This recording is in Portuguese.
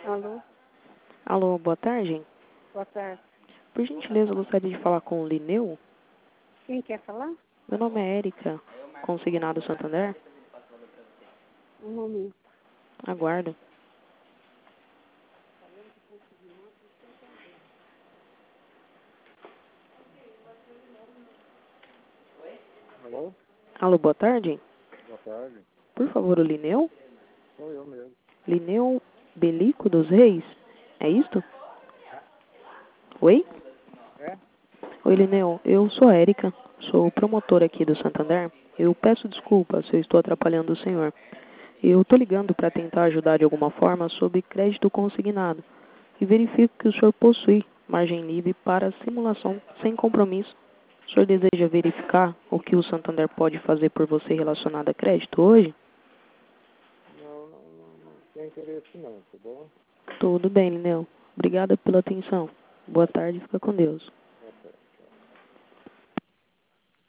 Alô? Alô, boa tarde. Boa tarde. Por gentileza, eu gostaria de falar com o Lineu. Quem quer falar? Meu nome é Érica, consignado Santander. Um momento. Aguardo. Alô? Alô, boa tarde. Boa tarde. Por favor, o Lineu? Sou eu mesmo. Lineu Belico dos Reis? É isto? Oi? É? Oi, Lineu. Eu sou a Érica, sou promotora aqui do Santander. Eu peço desculpas se eu estou atrapalhando o senhor. Eu estou ligando para tentar ajudar de alguma forma sobre crédito consignado e verifico que o senhor possui margem livre para simulação sem compromisso. O senhor deseja verificar o que o Santander pode fazer por você relacionado a crédito hoje? Não tenho interesse não, tá bom? Tudo bem, Lineu. Obrigada pela atenção. Boa tarde, fica com Deus.